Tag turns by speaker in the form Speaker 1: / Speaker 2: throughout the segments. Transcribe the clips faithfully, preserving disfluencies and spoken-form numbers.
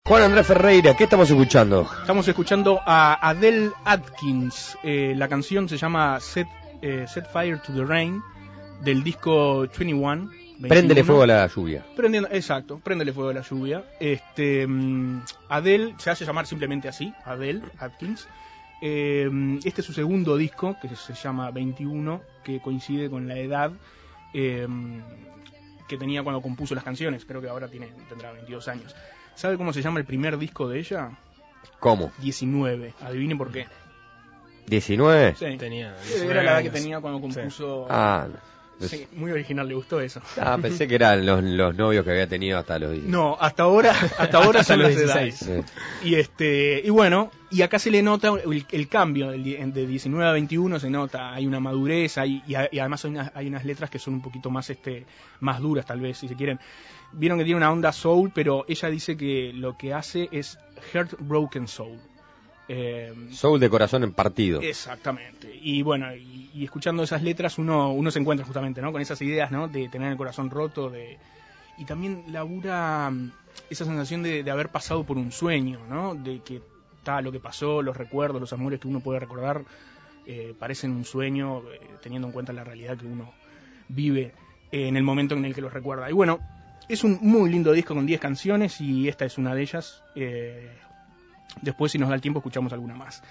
Speaker 1: Juan Andrés Ferreira, ¿qué estamos escuchando?
Speaker 2: Estamos escuchando a Adele Atkins. Eh, la canción se llama Set, eh, Set Fire to the Rain, del disco veintiuno. veintiuno.
Speaker 1: Préndele fuego a la lluvia.
Speaker 2: Prendiendo, exacto, préndele fuego a la lluvia. Este, um, Adele, se hace llamar simplemente así, Adele Atkins. Eh, este es su segundo disco, que se llama veintiuno, que coincide con la edad eh, que tenía cuando compuso las canciones. Creo que ahora tiene, tendrá veintidós años. ¿Sabe cómo se llama el primer disco de ella?
Speaker 1: ¿Cómo?
Speaker 2: diecinueve. Adivine por qué.
Speaker 1: ¿diecinueve?
Speaker 2: Sí.
Speaker 3: Tenía
Speaker 2: Era la edad que tenía cuando compuso...
Speaker 1: Sí. Ah,
Speaker 2: sí, muy original, le gustó eso.
Speaker 1: Ah, pensé que eran los, los novios que había tenido hasta los dieciséis.
Speaker 2: No, hasta ahora, hasta ahora
Speaker 3: hasta
Speaker 2: son
Speaker 3: los
Speaker 2: las edades.
Speaker 3: dieciséis.
Speaker 1: Sí.
Speaker 2: Y este, y bueno, y acá se le nota el, el cambio del, de diecinueve a veintiuno, se nota, hay una madurez, hay, y, a, y además hay unas, hay unas letras que son un poquito más este más duras tal vez, si se quieren. Vieron que tiene una onda soul, pero ella dice que lo que hace es heartbroken soul. Eh,
Speaker 1: Soul de corazón en partido.
Speaker 2: Exactamente. Y bueno, y, y escuchando esas letras uno uno se encuentra justamente, ¿no?, con esas ideas, ¿no?, de tener el corazón roto, de y también labura esa sensación de, de haber pasado por un sueño, ¿no?, de que está lo que pasó, los recuerdos, los amores que uno puede recordar eh, parecen un sueño, eh, teniendo en cuenta la realidad que uno vive eh, en el momento en el que los recuerda. Y bueno, es un muy lindo disco con diez canciones y esta es una de ellas. Eh, después, si nos da el tiempo, escuchamos alguna más.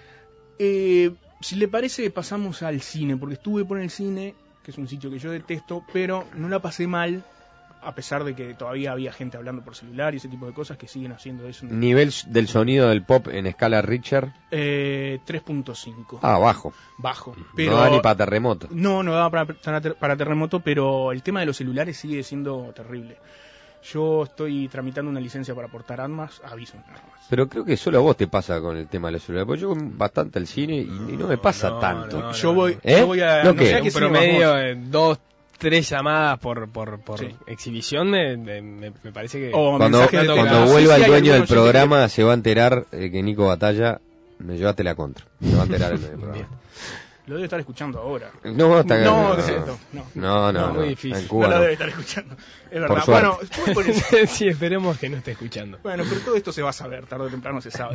Speaker 2: Eh, si le parece, pasamos al cine, porque estuve por el cine, que es un sitio que yo detesto, pero no la pasé mal, a pesar de que todavía había gente hablando por celular y ese tipo de cosas que siguen haciendo eso.
Speaker 1: Nivel del sonido del pop en escala Richter.
Speaker 2: Eh, tres punto cinco.
Speaker 1: Ah, bajo.
Speaker 2: Bajo. Pero
Speaker 1: no da ni para terremoto.
Speaker 2: No, no da para, para terremoto, pero el tema de los celulares sigue siendo terrible. Yo estoy tramitando una licencia para portar armas, aviso nada más.
Speaker 1: Pero creo que solo a vos te pasa con el tema de los celulares, porque yo voy bastante al cine y, y no me pasa
Speaker 3: no,
Speaker 1: tanto.
Speaker 3: no, no,
Speaker 2: yo voy,
Speaker 1: ¿Eh?
Speaker 2: yo voy a
Speaker 1: ¿No
Speaker 2: no
Speaker 1: qué?
Speaker 2: sé a
Speaker 3: Un
Speaker 2: qué cine
Speaker 3: promedio
Speaker 2: vamos.
Speaker 3: de dos, tres llamadas por por, por
Speaker 2: Sí.
Speaker 3: exhibición me, me, me parece que...
Speaker 2: O
Speaker 1: Cuando,
Speaker 2: mensaje de
Speaker 1: cuando
Speaker 2: texto.
Speaker 1: vuelva
Speaker 2: Sí, sí,
Speaker 1: el
Speaker 2: hay
Speaker 1: dueño del
Speaker 2: algunos oyentes
Speaker 1: programa se va a enterar eh, que Nico Batalla me llevaste la contra. Se va a enterar el dueño del programa.
Speaker 2: que lo debe estar escuchando ahora.
Speaker 1: No, está
Speaker 2: No,
Speaker 1: no,
Speaker 2: es cierto, no.
Speaker 1: no, no,
Speaker 3: No, muy
Speaker 1: no,
Speaker 3: difícil.
Speaker 1: en Cuba
Speaker 2: no lo
Speaker 1: no.
Speaker 2: debe estar escuchando. Es verdad.
Speaker 1: Por suerte.
Speaker 2: Bueno, estuve por el-
Speaker 3: Sí, esperemos que no esté escuchando.
Speaker 2: bueno, pero todo esto se va a saber, tarde o temprano se sabe.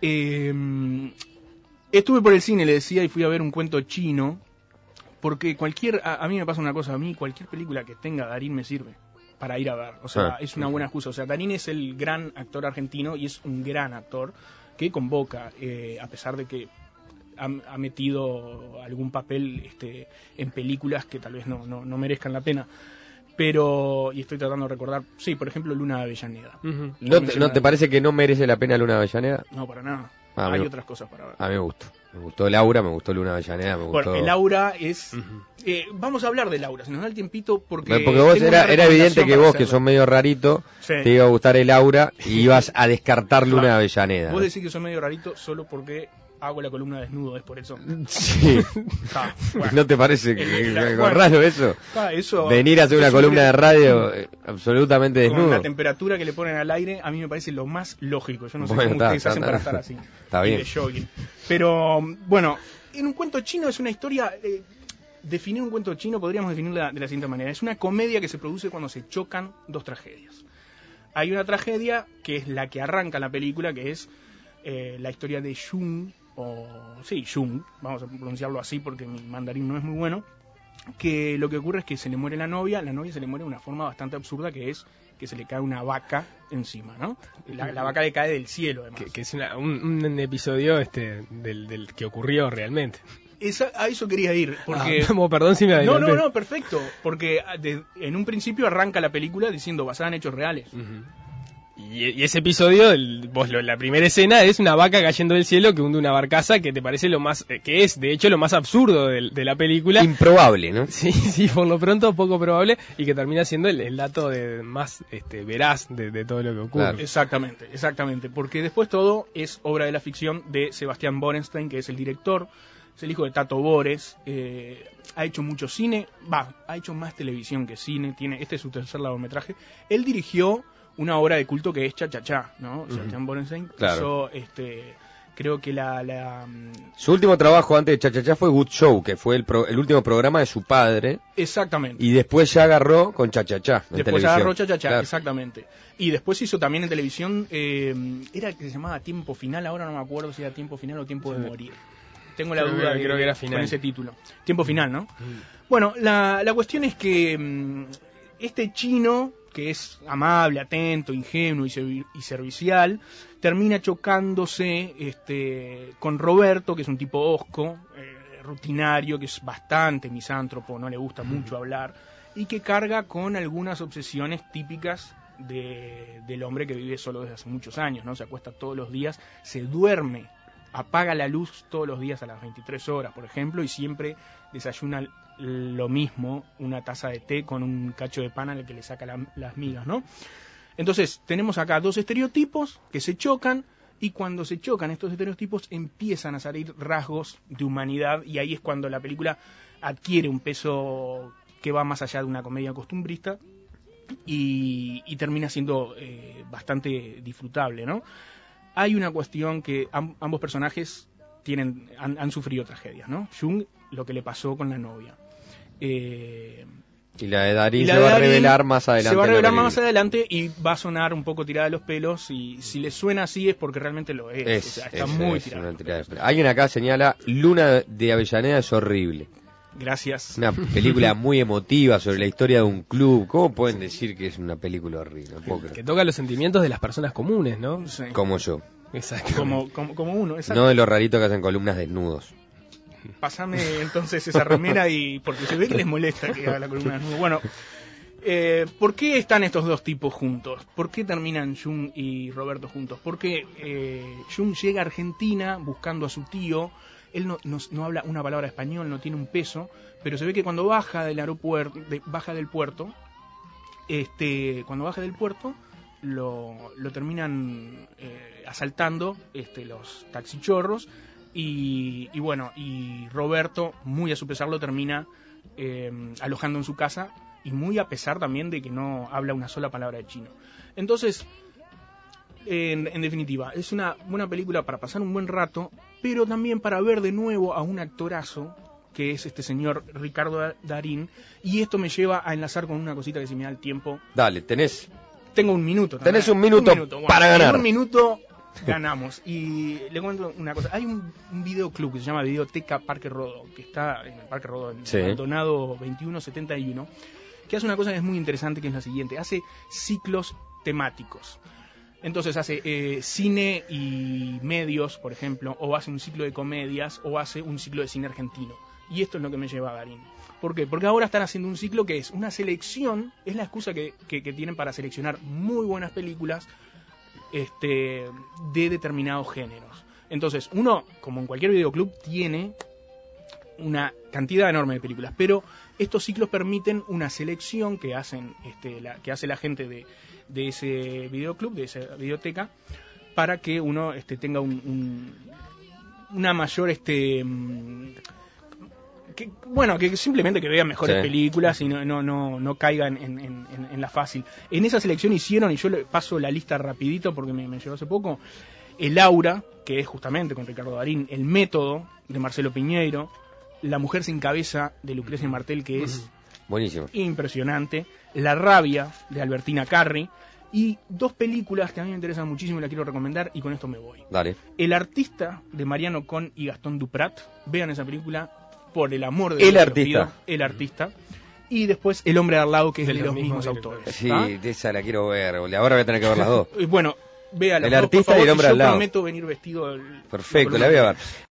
Speaker 2: Eh, estuve por el cine, le decía, y fui a ver un cuento chino, porque cualquier, a, a mí me pasa una cosa, a mí cualquier película que tenga Darín me sirve para ir a ver. O sea,
Speaker 1: Ah.
Speaker 2: es una buena excusa. O sea, Darín es el gran actor argentino y es un gran actor que convoca, eh, a pesar de que ha, ha metido algún papel este, en películas que tal vez no, no, no merezcan la pena. Pero, y estoy tratando de recordar, sí, por ejemplo, Luna de Avellaneda.
Speaker 3: Ujú.
Speaker 1: ¿No te, ¿No te parece que no merece la pena Luna Avellaneda?
Speaker 2: No, para nada.
Speaker 1: Ah,
Speaker 2: Hay
Speaker 1: me-
Speaker 2: otras cosas para ver.
Speaker 1: A mí me gustó. Me gustó Laura, me gustó Luna Avellaneda, me gustó...
Speaker 2: Bueno, el aura es...
Speaker 3: Ujú.
Speaker 2: Eh, vamos a hablar del aura, si nos da el tiempito, porque...
Speaker 1: Porque vos
Speaker 2: tengo
Speaker 1: era,
Speaker 2: una
Speaker 1: era evidente
Speaker 2: recomendación
Speaker 1: que
Speaker 2: para
Speaker 1: vos, que
Speaker 2: hacerlo.
Speaker 1: sos medio rarito,
Speaker 2: Sí.
Speaker 1: te iba a gustar el aura y ibas a descartar Luna Avellaneda.
Speaker 2: Vos
Speaker 1: ¿no?
Speaker 2: decís que soy medio rarito solo porque hago la columna desnudo, es por eso.
Speaker 1: Sí.
Speaker 2: Ah, bueno.
Speaker 1: ¿No te parece que,
Speaker 2: El-
Speaker 1: que-
Speaker 2: la-
Speaker 1: que
Speaker 2: bueno.
Speaker 1: raro eso?
Speaker 2: Ah, eso
Speaker 1: Venir a hacer una
Speaker 2: es
Speaker 1: columna
Speaker 2: un-
Speaker 1: de radio eh, absolutamente
Speaker 2: Con
Speaker 1: desnudo.
Speaker 2: la temperatura que le ponen al aire, a mí me parece lo más lógico. Yo no sé
Speaker 1: Bueno,
Speaker 2: cómo
Speaker 1: está,
Speaker 2: ustedes
Speaker 1: está,
Speaker 2: hacen
Speaker 1: está.
Speaker 2: para estar así.
Speaker 1: Está
Speaker 2: y
Speaker 1: bien.
Speaker 2: de jogging. Pero, bueno, en un cuento chino es una historia... Eh, definir un cuento chino podríamos definirla de la siguiente manera. Es una comedia que se produce cuando se chocan dos tragedias. Hay una tragedia que es la que arranca la película, que es eh, la historia de Jung, o sí, Jung, vamos a pronunciarlo así porque mi mandarín no es muy bueno, que lo que ocurre es que se le muere la novia, la novia se le muere de una forma bastante absurda, que es que se le cae una vaca encima, ¿no? La, la vaca le cae del cielo, además.
Speaker 3: Que, que es una- un, un episodio este del, del que ocurrió realmente.
Speaker 2: Esa, a eso quería ir, porque...
Speaker 3: Ah, como, perdón si me
Speaker 2: no,
Speaker 3: adelanté.
Speaker 2: no, no, perfecto, porque de- en un principio arranca la película diciendo basada en hechos reales.
Speaker 3: Ujú. Y, y ese episodio, el, vos lo, la primera escena es una vaca cayendo del cielo que hunde una barcaza, que te parece lo más, eh, que es de hecho lo más absurdo de, de la película.
Speaker 1: Improbable, ¿no?
Speaker 3: Sí, sí, por lo pronto poco probable, y que termina siendo el, el dato de, más este, veraz de, de todo lo que ocurre.
Speaker 1: Claro.
Speaker 2: Exactamente, exactamente, porque después todo es obra de la ficción de Sebastián Borenstein, que es el director, es el hijo de Tato Bores, eh, ha hecho mucho cine, va, ha hecho más televisión que cine, tiene, este es su tercer largometraje. Él dirigió una obra de culto que es Cha Cha Cha, ¿no?
Speaker 1: Ujú.
Speaker 2: Sebastián Borenstein
Speaker 1: Claro.
Speaker 2: hizo este, creo que la... la
Speaker 1: su último trabajo antes de Cha Cha Cha fue Good Show, que fue el, pro, el último programa de su padre.
Speaker 2: Exactamente.
Speaker 1: Y después ya agarró con Cha Cha Cha en
Speaker 2: Después
Speaker 1: televisión.
Speaker 2: agarró Cha Cha Cha,
Speaker 1: claro.
Speaker 2: exactamente. Y después hizo también en televisión, eh, era que se llamaba Tiempo Final, ahora no me acuerdo si era Tiempo Final o Tiempo de Morir. Tengo la
Speaker 3: Creo
Speaker 2: duda
Speaker 3: que-
Speaker 2: de,
Speaker 3: creo que era final.
Speaker 2: con ese título. Tiempo Final, ¿no? Bueno, la, la cuestión es que mm, este chino, que es amable, atento, ingenuo y, servi- y servicial, termina chocándose este, con Roberto, que es un tipo hosco, eh, rutinario, que es bastante misántropo, no le gusta mucho hablar, y que carga con algunas obsesiones típicas de, del hombre que vive solo desde hace muchos años, ¿no? Se acuesta todos los días, se duerme, apaga la luz todos los días a las veintitrés horas, por ejemplo, y siempre desayuna lo mismo, una taza de té con un cacho de pan al que le saca la, las migas, ¿no? Entonces, tenemos acá dos estereotipos que se chocan, y cuando se chocan estos estereotipos empiezan a salir rasgos de humanidad, y ahí es cuando la película adquiere un peso que va más allá de una comedia costumbrista y, y termina siendo eh, bastante disfrutable, ¿no? Hay una cuestión que am- ambos personajes tienen han, han sufrido tragedias, ¿no? Jung, lo que le pasó con la novia. Eh,
Speaker 1: Y la de Darín
Speaker 2: y la
Speaker 1: se
Speaker 2: de
Speaker 1: va a
Speaker 2: Darín
Speaker 1: revelar más adelante.
Speaker 2: Se va a
Speaker 1: en la
Speaker 2: revelar
Speaker 1: película.
Speaker 2: más adelante y va a sonar un poco tirada de los pelos, y si le suena así es porque realmente lo es.
Speaker 1: Es,
Speaker 2: o sea, está
Speaker 1: es,
Speaker 2: muy
Speaker 1: es
Speaker 2: tirada.
Speaker 1: una
Speaker 2: de los
Speaker 1: tirada de
Speaker 2: pelos.
Speaker 1: pelo. Alguien acá señala, Luna de Avellaneda es horrible.
Speaker 2: Gracias.
Speaker 1: Una película muy emotiva sobre la historia de un club. ¿Cómo pueden decir que es una película horrible? No puedo
Speaker 3: Que
Speaker 1: creer.
Speaker 3: toca los sentimientos de las personas comunes, ¿no?
Speaker 2: Sí.
Speaker 1: Como yo.
Speaker 3: Exacto.
Speaker 2: Como, como, como uno, exacto.
Speaker 1: No de los raritos que hacen columnas desnudos.
Speaker 2: Pasame entonces esa remera, y porque se ve que les molesta que haga la columna desnuda. Bueno, eh, ¿por qué están estos dos tipos juntos? ¿Por qué terminan Jung y Roberto juntos? Porque eh, Jung llega a Argentina buscando a su tío. Él no, no, no habla una palabra español, no tiene un peso, pero se ve que cuando baja del aeropuerto, de, baja del puerto, este, cuando baja del puerto, lo, lo terminan eh, asaltando este, los taxichorros, y, y bueno, y Roberto, muy a su pesar, lo termina eh, alojando en su casa, y muy a pesar también de que no habla una sola palabra de chino. Entonces, En, en definitiva, es una buena película para pasar un buen rato, pero también para ver de nuevo a un actorazo, que es este señor Ricardo Darín, y esto me lleva a enlazar con una cosita que si me da el tiempo.
Speaker 1: Dale, tenés.
Speaker 2: Tengo un minuto.
Speaker 1: Tenés
Speaker 2: también.
Speaker 1: un minuto
Speaker 2: Bueno,
Speaker 1: para ganar.
Speaker 2: En un minuto ganamos. Y le cuento una cosa. Hay un, un videoclub que se llama Videoteca Parque Rodó, que está en el Parque Rodó, en
Speaker 1: Sí.
Speaker 2: Maldonado veintiuno setenta y uno, que hace una cosa que es muy interesante, que es la siguiente. Hace ciclos temáticos. Entonces hace eh, cine y medios, por ejemplo, o hace un ciclo de comedias, o hace un ciclo de cine argentino. Y esto es lo que me lleva a Darín. ¿Por qué? Porque ahora están haciendo un ciclo que es una selección, es la excusa que, que, que tienen para seleccionar muy buenas películas este, de determinados géneros. Entonces, uno, como en cualquier videoclub, tiene una cantidad enorme de películas, pero estos ciclos permiten una selección que hacen este, la, que hace la gente de, de ese videoclub, de esa videoteca, para que uno este, tenga un, un, una mayor este que, bueno, que simplemente que vea mejores
Speaker 1: Sí.
Speaker 2: películas y no, no, no, no caiga en, en, en, en la fácil. En esa selección hicieron, y yo le paso la lista rapidito porque me, me llegó hace poco, El Aura, que es justamente con Ricardo Darín, El Método, de Marcelo Piñeiro, La Mujer sin Cabeza, de Lucrecia Martel, que es
Speaker 1: Buenísimo.
Speaker 2: impresionante, La Rabia, de Albertina Carri, y dos películas que a mí me interesan muchísimo y la quiero recomendar, y con esto me voy.
Speaker 1: Dale.
Speaker 2: El Artista, de Mariano Con y Gastón Duprat. Vean esa película, por el amor de
Speaker 1: El
Speaker 2: Dios,
Speaker 1: Artista.
Speaker 2: lo pido. El Artista. Y después El Hombre de al lado, que es
Speaker 3: De
Speaker 2: de,
Speaker 3: los
Speaker 2: los mismos,
Speaker 3: mismos
Speaker 2: autores.
Speaker 1: Sí,
Speaker 2: ¿tá?
Speaker 1: de esa la quiero ver, boludo. Ahora voy a tener que ver las dos.
Speaker 2: Y bueno, véala,
Speaker 1: El
Speaker 2: por
Speaker 1: Artista
Speaker 2: favor,
Speaker 1: y El Hombre
Speaker 2: yo
Speaker 1: al lado.
Speaker 2: prometo venir vestido... del-
Speaker 1: Perfecto,
Speaker 2: con
Speaker 1: la
Speaker 2: una-
Speaker 1: voy a ver.